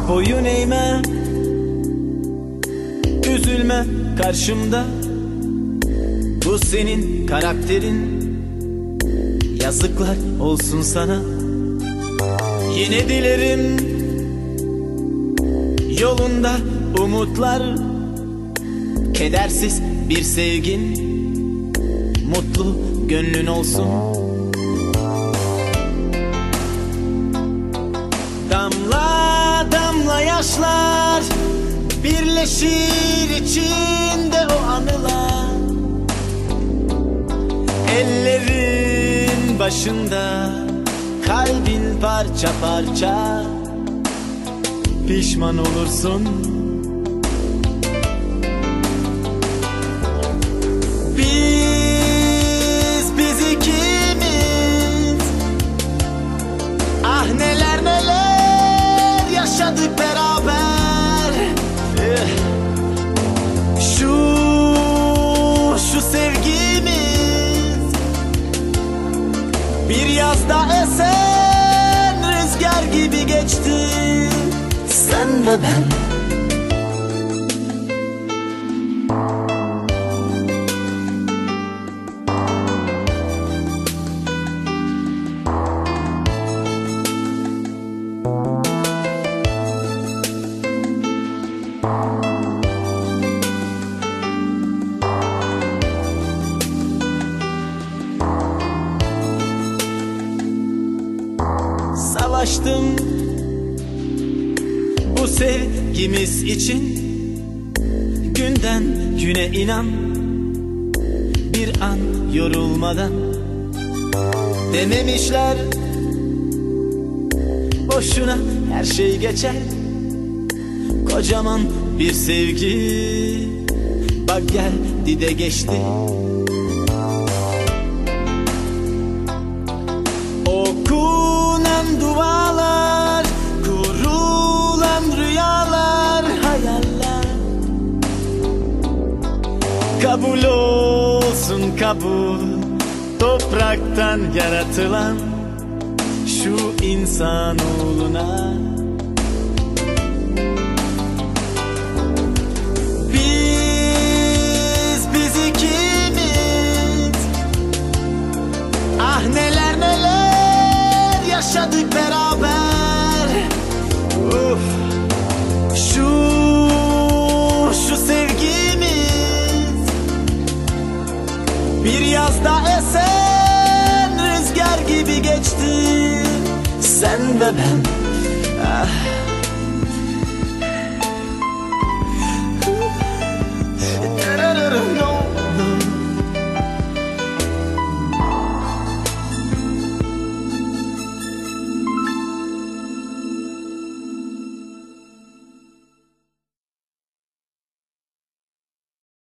boyun eğme, üzülme karşımda. Bu senin karakterin, yazıklar olsun sana. Yine dilerim yolunda umutlar, kedersiz bir sevgin, mutlu gönlün olsun. Damla damla yaşlar birleşir içinde o anılar. Ellerin başında, kalbin parça parça, pişman olursun. Biz ikimiz, ah neler neler yaşadık beraber. Şu sevgimiz bir yazda esen rüzgar gibi geçti. Sen ve ben. Savaştım bu sevgimiz için, günden güne inan, bir an yorulmadan. Dememişler boşuna her şey geçer, kocaman bir sevgi bak geldi de geçti. Okunan dualar, kurulan rüyalar, hayaller kabul olsun kabul. Topraktan yaratılan şu insanoğluna. Biz ikimiz, ah neler neler yaşadık beraber. Şu sevgimiz bir yazda esen rüzgar gibi geçti. Sen ve ben, ah.